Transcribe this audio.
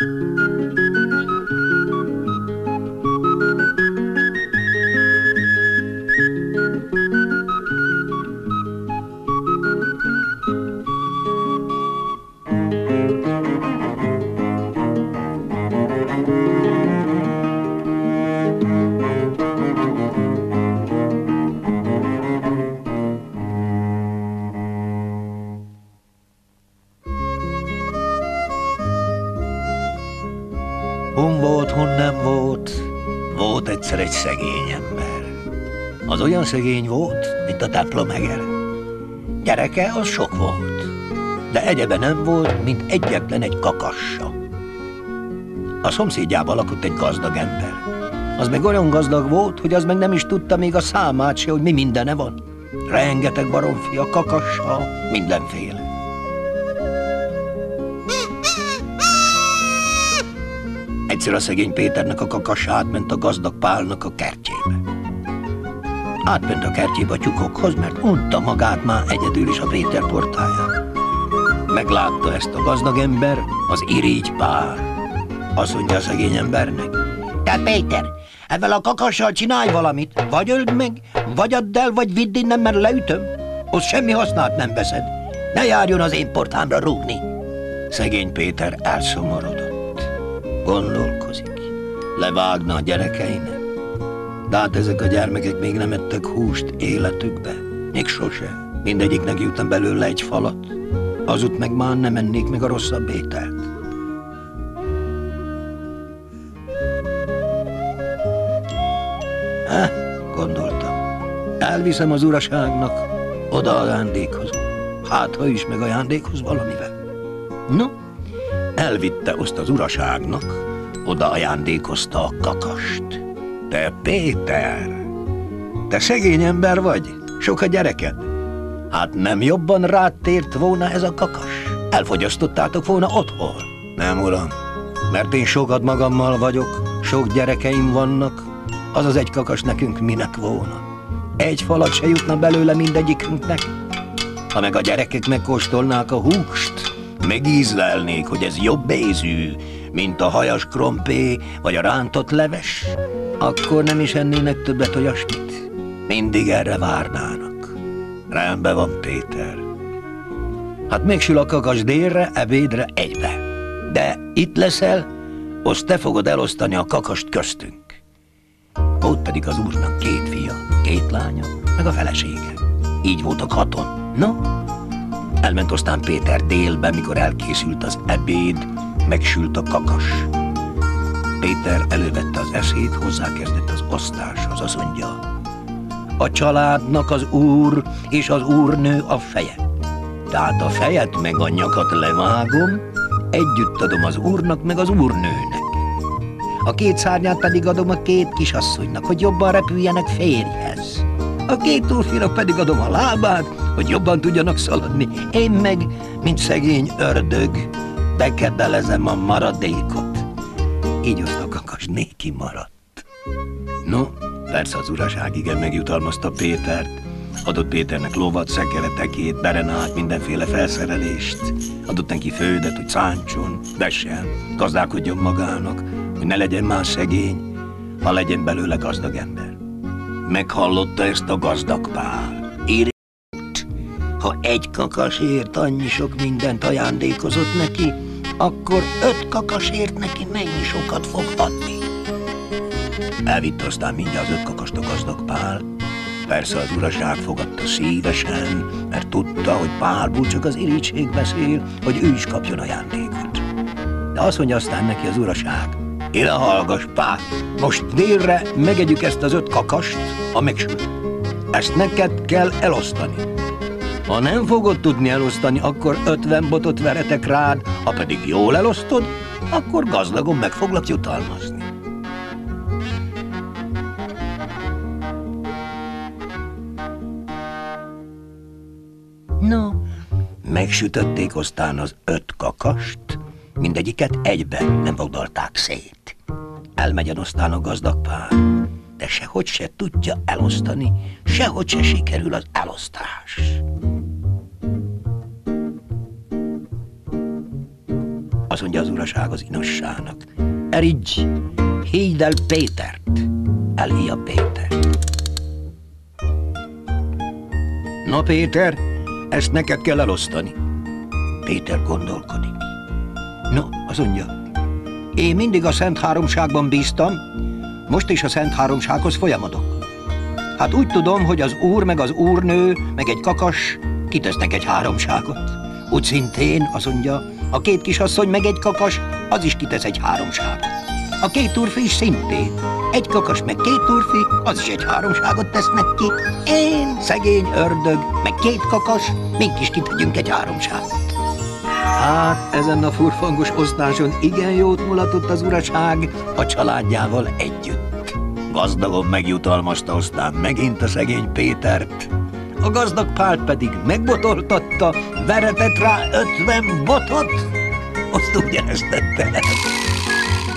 Hun volt, hun nem volt, volt egyszer egy szegény ember. Az olyan szegény volt, mint a templomheger. Gyereke az sok volt, de egyebe nem volt, mint egyetlen egy kakassa. A szomszédjában lakott egy gazdag ember. Az meg olyan gazdag volt, hogy az meg nem is tudta még a számát se, hogy mi mindene van. Rengeteg baromfia, kakassa, mindenféle. Egyszer a szegény Péternek a kakassa átment a gazdag Pálnak a kertjébe. Átment a kertjébe a tyúkokhoz, mert unta magát már egyedül is a Péter portáján. Meglátta ezt a gazdag ember, az irigy Pál. Azt mondja a szegény embernek: te Péter, ezzel a kakassal csinálj valamit, vagy öld meg, vagy add el, vagy vidd innen, mert leütöm. Ott semmi hasznát nem veszed. Ne járjon az én portámra rúgni. Szegény Péter elszomorodott. Gondolkozik, levágna a gyerekeinek. De hát ezek a gyermekek még nem ettek húst életükbe. Még sose. Mindegyiknek jutna belőle egy falat. Azut meg már nem ennék meg a rosszabb ételt. Gondoltam. Elviszem az uraságnak, oda ajándékozom. Hát, ha is megajándékoz valamivel. No, elvitte azt az uraságnak, oda ajándékozta a kakast. Te Péter, te szegény ember vagy, sok a gyereked. Hát nem jobban rád tért volna ez a kakas? Elfogyasztottátok volna otthon? Nem, uram, mert én sokat magammal vagyok, sok gyerekeim vannak, az az egy kakas nekünk minek volna? Egy falat se jutna belőle mindegyikünknek. Ha meg a gyerekek megkóstolnák a húst, megízlelnék, hogy ez jobb ízű, mint a hajas krompé vagy a rántott leves, akkor nem is ennének többet olyasmit. Mindig erre várnának. Rendben van, Péter. Hát megsül a kakas délre, ebédre egybe. De itt leszel, azt te fogod elosztani a kakast köztünk. Ott pedig az úrnak 2 fia, 2 lánya, meg a felesége. Így voltak 6-on. No, elment aztán Péter délbe, mikor elkészült az ebéd, megsült a kakas. Péter elővette az eszét, hozzákezdett az osztáshoz, azt mondja: a családnak az úr és az úrnő a feje. Tehát a fejet meg a nyakat levágom, együtt adom az úrnak meg az úrnőnek. A 2 szárnyát pedig adom a 2 kisasszonynak, hogy jobban repüljenek férjhez. A 2 úrfinak pedig adom a lábát, hogy jobban tudjanak szaladni. Én meg, mint szegény ördög, bekedelezem a maradékot. Így azt a kakas néki maradt. No, persze az uraság igen megjutalmazta Pétert. Adott Péternek lovat, szekeretekét, berenát, mindenféle felszerelést. Adott neki földet, hogy szántson, vessen, gazdálkodjon magának, hogy ne legyen már szegény, ha legyen belőle gazdag ember. Meghallotta ezt a gazdag Pál. Irigyt, ha egy kakasért annyi sok mindent ajándékozott neki, akkor 5 kakasért neki mennyi sokat fog adni. Elvitte aztán mindjárt az 5 kakast a gazdag Pál. Persze az uraság fogadta szívesen, mert tudta, hogy Pálból csak az irigység beszél, hogy ő is kapjon ajándékot. De azt mondja aztán neki az uraság: ide hallgass, Pál, most délre megegyük ezt az 5 kakast, ha megsült. Ezt neked kell elosztani. Ha nem fogod tudni elosztani, akkor 50 botot veretek rád, ha pedig jól elosztod, akkor gazdagon meg foglak jutalmazni. No, megsütötték aztán az 5 kakast, mindegyiket egyben nem foglalták szét. Elmegyen aztán a gazdag Pál, de sehogy se tudja elosztani, sehogy se sikerül az elosztás. azt mondja az uraság az inossának. Erigy, higyd el Pétert, elhíja Pétert. Na Péter, ezt neked kell elosztani. Péter gondolkodik. No, azt mondja, én mindig a Szent Háromságban bíztam, most is a Szent Háromsághoz folyamodok. Hát úgy tudom, hogy az úr meg az úrnő, meg egy kakas kitesznek egy háromságot. Úgy szintén, azt mondja, a két kisasszony meg egy kakas, az is kitesz egy háromságot. A két úrfi is szintén. Egy kakas meg két úrfi, az is egy háromságot tesznek ki. Én, szegény ördög, meg két kakas, mink is kitegyünk egy háromságot. Hát ezen a furfangos osztáson igen jót mulatott az uraság a családjával együtt. Gazdagon megjutalmazta aztán megint a szegény Pétert. A gazdag Pált pedig megbotoltatta, veretett rá 50 botot, azt ugyanezt tette.